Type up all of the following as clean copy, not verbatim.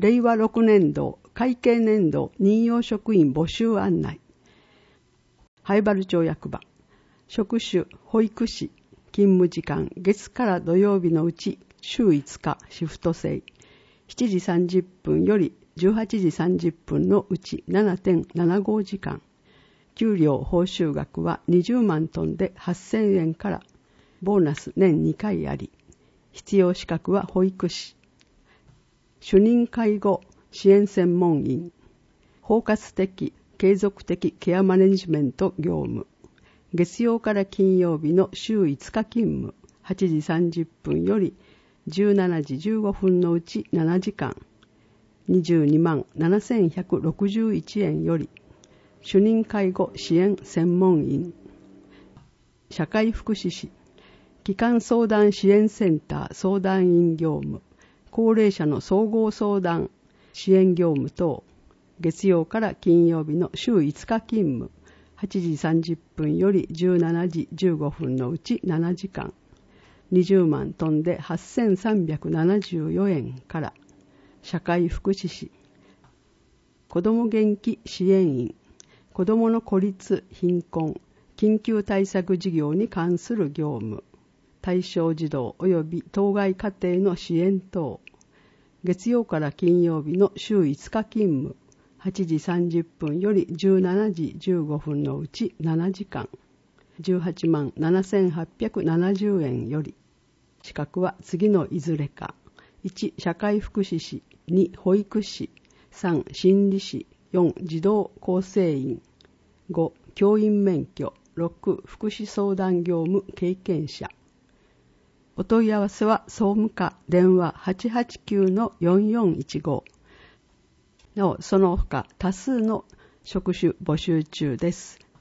令和6年度会計年度任用職員募集案内。灰原町役場、職種保育士、勤務時間月から土曜日のうち週5日シフト制、7時30分より18時30分のうち 7.75 時間。給料報酬額は20万トンで8000円から、ボーナス年2回あり、必要資格は保育士、主任介護支援専門員、包括的継続的ケアマネジメント業務、月曜から金曜日の週5日勤務、8時30分より17時15分のうち7時間、22万7161円より、主任介護支援専門員、社会福祉士、基幹相談支援センター相談員業務、高齢者の総合相談支援業務等、月曜から金曜日の週5日勤務、8時30分より17時15分のうち7時間、20万トンで8374円から、社会福祉士、子ども元気支援員、子どもの孤立・貧困、緊急対策事業に関する業務、対象児童及び当該家庭の支援等、月曜から金曜日の週5日勤務、8時30分より17時15分のうち7時間、18万7870円より、資格は次のいずれか、1、社会福祉士、2、保育士、3、心理士、4、児童構成員、5、教員免許、6、福祉相談業務経験者。お問い合わせは総務課電話 889-4415。なお、その他多数の職種募集中です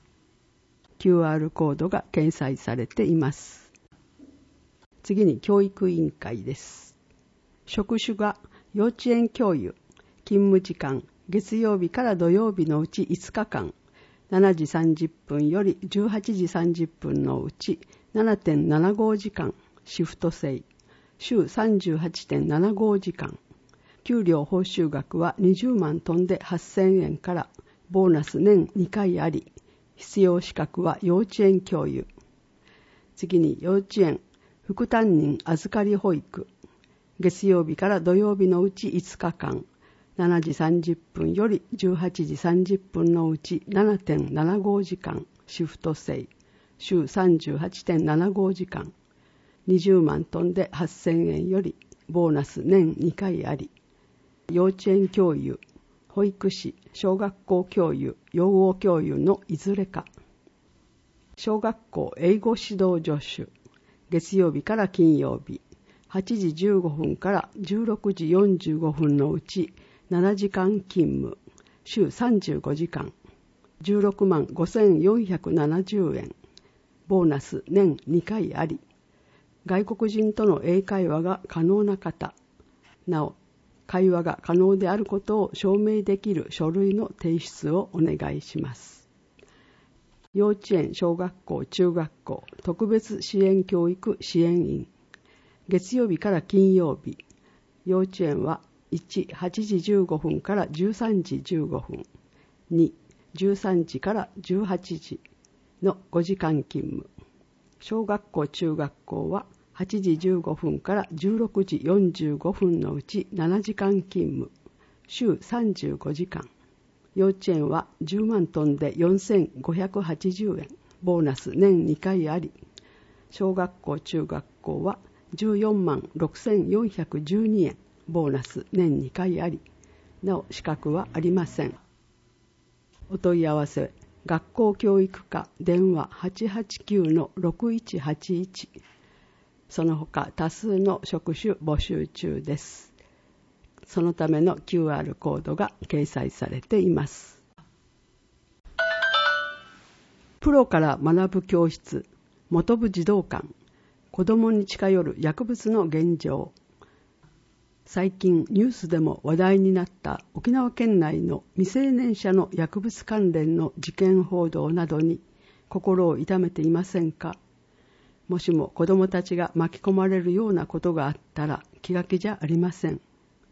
。QR コードが掲載されています。次に教育委員会です。職種が幼稚園教諭、勤務時間、月曜日から土曜日のうち5日間、7時30分より18時30分のうち 7.75 時間、シフト制、週 38.75 時間、給料報酬額は20万トンで8000円から、ボーナス年2回あり、必要資格は幼稚園教諭。次に幼稚園、副担任預かり保育、月曜日から土曜日のうち5日間、7時30分より18時30分のうち 7.75 時間、シフト制、週 38.75 時間、20万トンで8000円より、ボーナス年2回あり、幼稚園教諭、保育士、小学校教諭、養護教諭のいずれか。小学校英語指導助手、月曜日から金曜日、8時15分から16時45分のうち7時間勤務、週35時間、16万5470円、ボーナス年2回あり、外国人との英会話が可能な方、なお、会話が可能であることを証明できる書類の提出をお願いします。幼稚園、小学校、中学校、特別支援教育支援員、月曜日から金曜日、幼稚園は1、8時15分から13時15分、2、13時から18時の5時間勤務。小学校、中学校は8時15分から16時45分のうち7時間勤務、週35時間。幼稚園は10万トンで4580円、ボーナス年2回あり、小学校、中学校は14万6412円、ボーナス年2回あり、なお資格はありません。お問い合わせ、学校教育課電話 889-6181。その他多数の職種募集中です。そのための QR コードが掲載されています。プロから学ぶ教室、本部児童館、子どもに近寄る薬物の現状。最近ニュースでも話題になった沖縄県内の未成年者の薬物関連の事件報道などに心を痛めていませんか？もしも子どもたちが巻き込まれるようなことがあったら気が気じゃありません。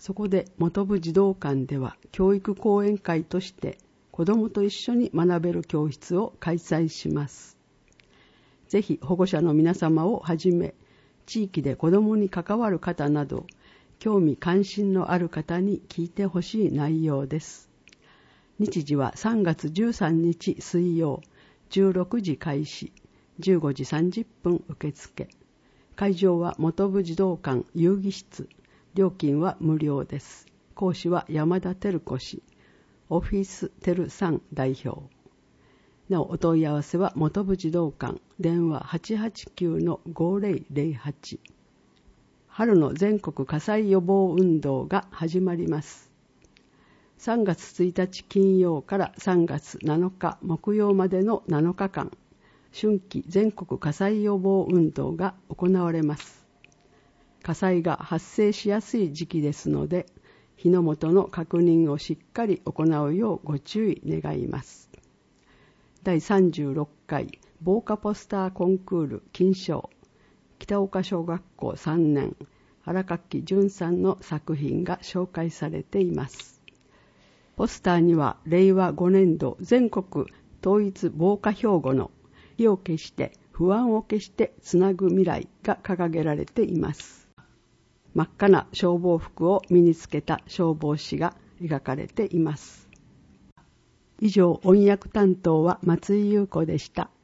そこで本部児童館では教育講演会として子どもと一緒に学べる教室を開催します。ぜひ保護者の皆様をはじめ、地域で子どもに関わる方など、興味関心のある方に聞いてほしい内容です。日時は3月13日水曜、16時開始、15時30分受付。会場は本部児童館遊戯室。料金は無料です。講師は山田照子氏、オフィステルさん代表。なお、お問い合わせは本部児童館、電話 889-5008。春の全国火災予防運動が始まります。3月1日金曜から3月7日木曜までの7日間、春季全国火災予防運動が行われます。火災が発生しやすい時期ですので、火の元の確認をしっかり行うようご注意願います。第36回防火ポスターコンクール金賞、北岡小学校3年荒垣淳さんの作品が紹介されています。ポスターには令和5年度全国統一防火標語の火を消して不安を消してつなぐ未来が掲げられています。真っ赤な消防服を身につけた消防士が描かれています。以上、音訳担当は松井優子でした。